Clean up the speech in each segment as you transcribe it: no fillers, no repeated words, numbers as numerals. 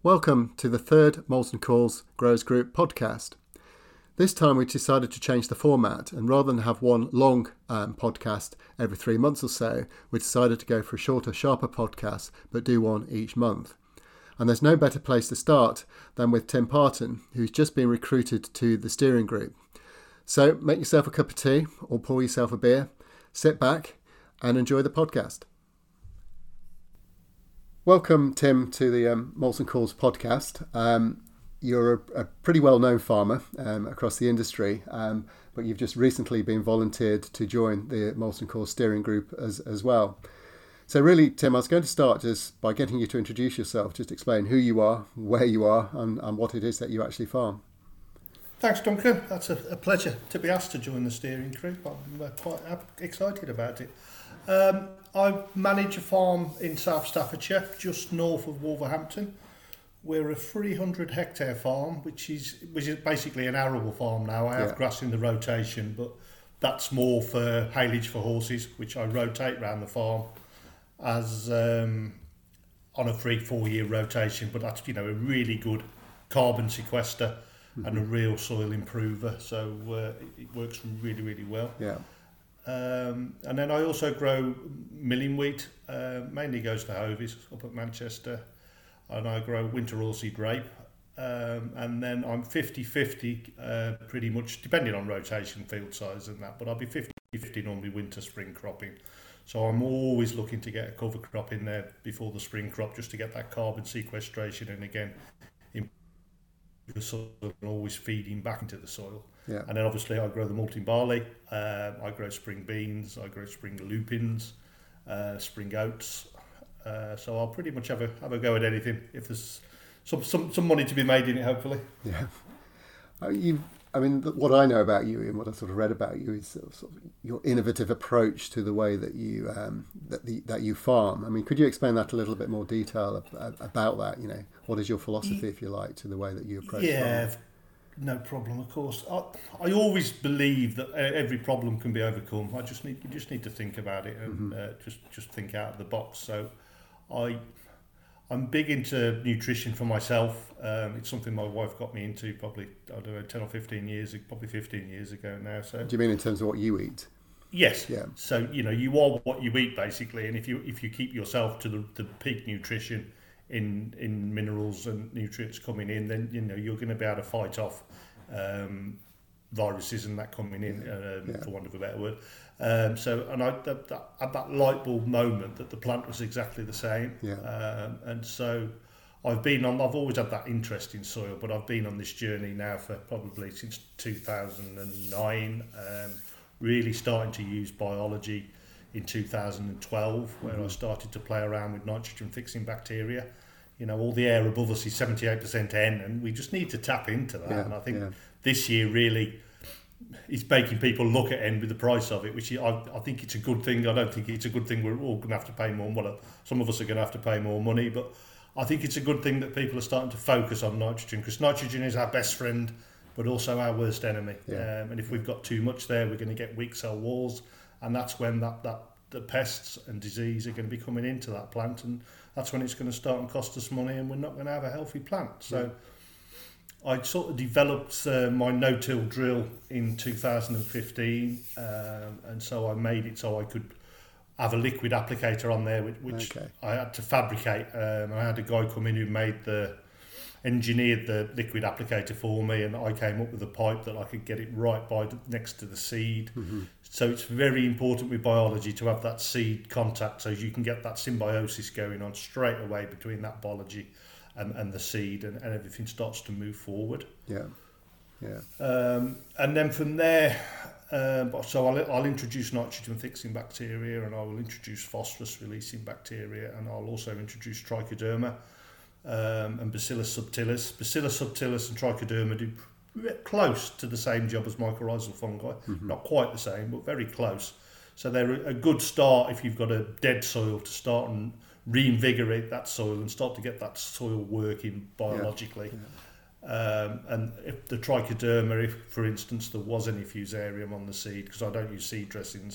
Welcome to the third Molson Coors Growers Group podcast. This time we decided to change the format, and rather than have one long podcast every 3 months or so, we decided to go for a shorter, sharper podcast, but do one each month. And there's no better place to start than with Tim Parton, who's just been recruited to the steering group. So make yourself a cup of tea or pour yourself a beer, sit back and enjoy the podcast. Welcome, Tim, to the Molson Coors podcast. You're a pretty well-known farmer across the industry, but you've just recently been volunteered to join the Molson Coors steering group as well. So really, Tim, I was going to start just by getting you to introduce yourself, just explain who you are, where you are, and what it is that you actually farm. Thanks, Duncan. That's a pleasure to be asked to join the steering group. I'm quite excited about it. I manage a farm in South Staffordshire, just north of Wolverhampton. We're a 300 hectare farm, which is basically an arable farm now. I have grass in the rotation, but that's more for haylage for horses, which I rotate around the farm as on a 3-4 year rotation. But that's a really good carbon sequester and a real soil improver. So it works really, really well. Yeah. And then I also grow milling wheat, mainly goes to Hovis up at Manchester, and I grow winter oilseed rape, and then I'm 50-50 pretty much, depending on rotation, field size and that, but I'll be 50-50 normally winter, spring cropping. So I'm always looking to get a cover crop in there before the spring crop, just to get that carbon sequestration and again, the soil and always feeding back into the soil. Yeah. And then obviously I grow the malting barley, I grow spring beans, I grow spring lupins, spring oats. So I'll pretty much have a go at anything if there's some money to be made in it, hopefully. Yeah. What I know about you and what I sort of read about you is sort of your innovative approach to the way that you that you farm. I mean, could you explain that a little bit more detail about that? What is your philosophy, if you like, to the way that you approach farming? No problem, of course. I always believe that every problem can be overcome. You just need to think about it and just think out of the box. So I'm big into nutrition for myself. It's something my wife got me into probably, 10 or 15 years, probably 15 years ago now. So do you mean in terms of what you eat? Yes. Yeah. So you are what you eat basically, and if you keep yourself to the peak nutrition in minerals and nutrients coming in, then you're going to be able to fight off viruses and that coming in, for want of a better word. At that light bulb moment that the plant was exactly the same. Yeah. And so I've always had that interest in soil, but I've been on this journey now for probably since 2009, really starting to use biology in 2012, where I started to play around with nitrogen fixing bacteria. All the air above us is 78% N, and we just need to tap into that. And I think this year really is making people look at N with the price of it, which I think it's a good thing. I don't think it's a good thing we're all going to have to pay more. Well, some of us are going to have to pay more money, but I think it's a good thing that people are starting to focus on nitrogen, because nitrogen is our best friend, but also our worst enemy. Yeah. And if we've got too much there, we're going to get weak cell walls, and that's when the pests and disease are going to be coming into that plant, and that's when it's going to start and cost us money, and we're not going to have a healthy plant. So I sort of developed my no-till drill in 2015, and so I made it so I could have a liquid applicator on there, which I had to fabricate. I had a guy come in who engineered the liquid applicator for me, and I came up with a pipe that I could get it right next to the seed. So it's very important with biology to have that seed contact, so you can get that symbiosis going on straight away between that biology and the seed, and everything starts to move forward. And then from there, so I'll introduce nitrogen fixing bacteria, and I will introduce phosphorus releasing bacteria, and I'll also introduce trichoderma and Bacillus subtilis. Bacillus subtilis and trichoderma do close to the same job as mycorrhizal fungi. Not quite the same, but very close. So they're a good start if you've got a dead soil, to start and reinvigorate that soil and start to get that soil working biologically. And if the trichoderma, if for instance there was any fusarium on the seed, because I don't use seed dressings,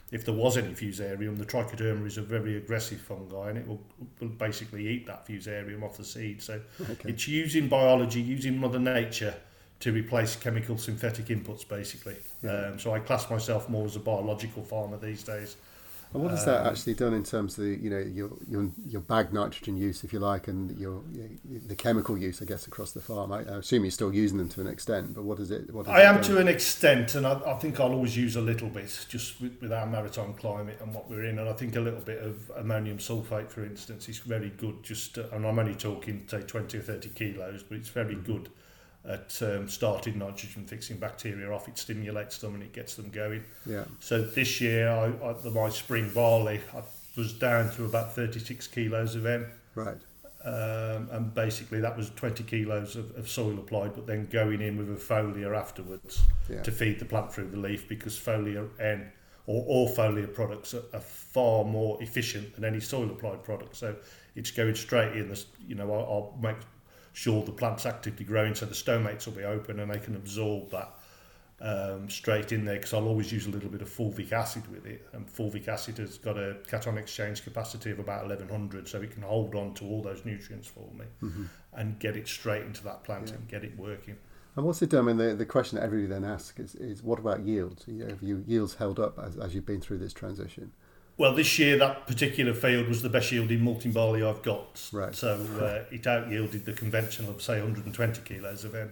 if there was any fusarium, the trichoderma is a very aggressive fungi, and it will basically eat that fusarium off the seed. So it's using biology, using Mother Nature to replace chemical synthetic inputs, basically. Yeah. So I class myself more as a biological farmer these days. And what has that actually done in terms of your bag nitrogen use, if you like, and the chemical use, I guess, across the farm? I assume you're still using them to an extent, but what is it? I am to an extent, and I think I'll always use a little bit, just with our maritime climate and what we're in. And I think a little bit of ammonium sulfate, for instance, is very good. And I'm only talking, say, 20 or 30 kilos, but it's very good at starting nitrogen fixing bacteria off. It stimulates them and it gets them going. Yeah. So this year, my spring barley, I was down to about 36 kilos of N. Right. And basically that was 20 kilos of soil applied, but then going in with a foliar afterwards to feed the plant through the leaf, because foliar N or all foliar products are far more efficient than any soil applied product. So it's going straight in. I'll make sure the plant's actively growing, so the stomates will be open and they can absorb that straight in there, because I'll always use a little bit of fulvic acid with it, and fulvic acid has got a cation exchange capacity of about 1100, so it can hold on to all those nutrients for me and get it straight into that plant and get it working. And what's it done? I mean, the question that everybody then asks is what about yields? Have your yields held up as you've been through this transition? Well, this year that particular field was the best yielding malting barley I've got. Right. So it out-yielded the conventional of, say, 120 kilos of N.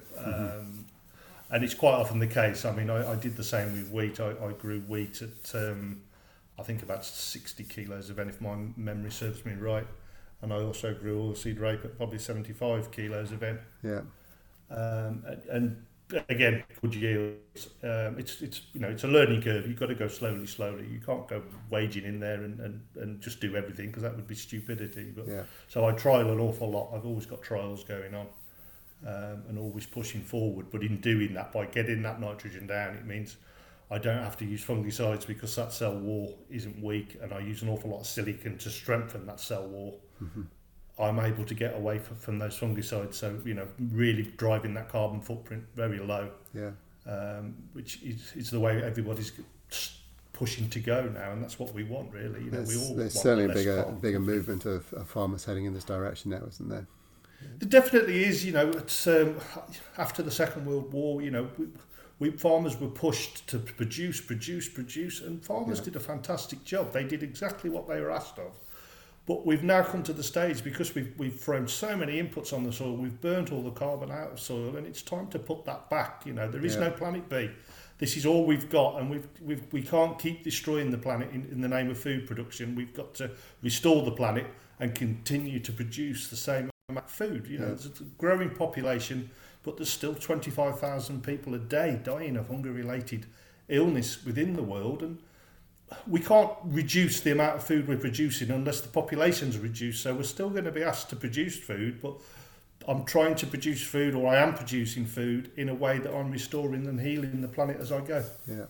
And it's quite often the case. I mean, I did the same with wheat. I grew wheat at, I think, about 60 kilos of N, if my memory serves me right. And I also grew oilseed rape at probably 75 kilos of N. Yeah. And again, good yields. It's a learning curve. You've got to go slowly. You can't go waging in there and just do everything, because that would be stupidity. But so I trial an awful lot. I've always got trials going on, and always pushing forward. But in doing that, by getting that nitrogen down, it means I don't have to use fungicides, because that cell wall isn't weak, and I use an awful lot of silicon to strengthen that cell wall. I'm able to get away from those fungicides, so really driving that carbon footprint very low. Which is the way everybody's pushing to go now, and that's what we want, really. There's certainly a bigger movement of farmers heading in this direction now, isn't there? There definitely is. It's after the Second World War. We farmers were pushed to produce, and farmers did a fantastic job. They did exactly what they were asked of. But we've now come to the stage, because we've thrown so many inputs on the soil, we've burnt all the carbon out of soil, and it's time to put that back. There is no planet B. This is all we've got, and we can't keep destroying the planet in the name of food production. We've got to restore the planet and continue to produce the same amount of food. There's a growing population, but there's still 25,000 people a day dying of hunger-related illness within the world, and we can't reduce the amount of food we're producing unless the population's reduced. So we're still going to be asked to produce food, but I'm trying to produce food, or I am producing food, in a way that I'm restoring and healing the planet as I go. Yeah.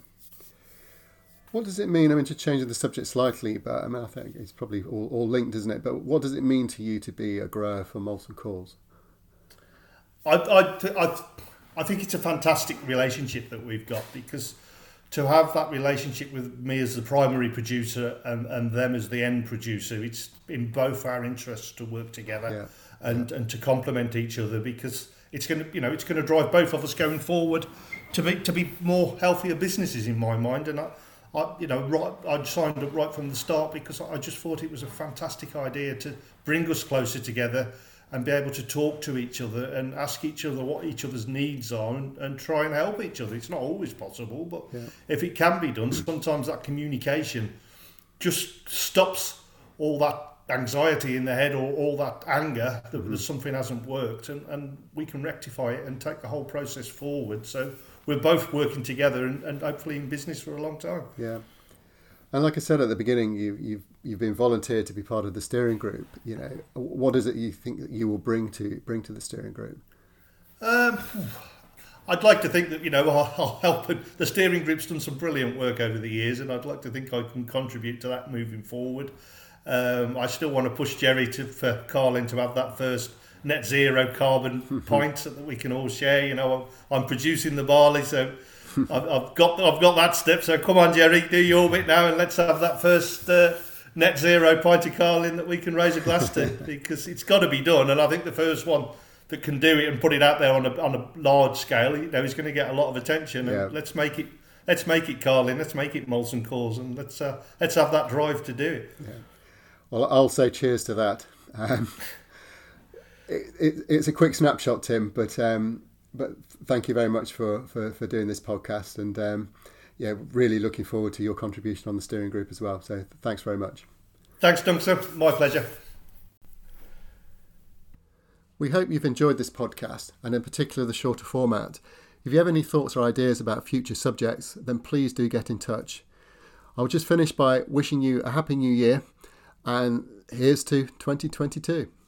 What does it mean? I mean, to change the subject slightly, but I think it's probably all linked, isn't it? But what does it mean to you to be a grower for Molson Coors? I think it's a fantastic relationship that we've got, because to have that relationship with me as the primary producer and them as the end producer, it's in both our interests to work together and to complement each other, because it's going to drive both of us going forward to be more healthier businesses, in my mind. And I signed up right from the start, because I just thought it was a fantastic idea to bring us closer together and be able to talk to each other and ask each other what each other's needs are, and try and help each other. It's not always possible, but if it can be done, sometimes that communication just stops all that anxiety in the head, or all that anger that something hasn't worked, and we can rectify it and take the whole process forward. So we're both working together and hopefully in business for a long time. Yeah. And like I said at the beginning, you've been volunteered to be part of the steering group. What is it you think that you will bring to the steering group? I'd like to think that I'll help. The steering group's done some brilliant work over the years, and I'd like to think I can contribute to that moving forward. I still want to push Jerry for Carlin to have that first net zero carbon point that we can all share. I'm producing the barley, so I've got that step. So come on, Jerry, do your bit now, and let's have that first net zero pint of Carling that we can raise a glass to, because it's got to be done. And I think the first one that can do it and put it out there on a large scale, is going to get a lot of attention. And let's make it Carling, let's make it Molson Coors, and let's have that drive to do it. Yeah. Well, I'll say cheers to that. It's a quick snapshot, Tim, but thank you very much for doing this podcast, and really looking forward to your contribution on the steering group as well. So thanks very much. Thanks, Duncan. My pleasure. We hope you've enjoyed this podcast, and in particular the shorter format. If you have any thoughts or ideas about future subjects, then please do get in touch. I'll just finish by wishing you a happy new year, and here's to 2022.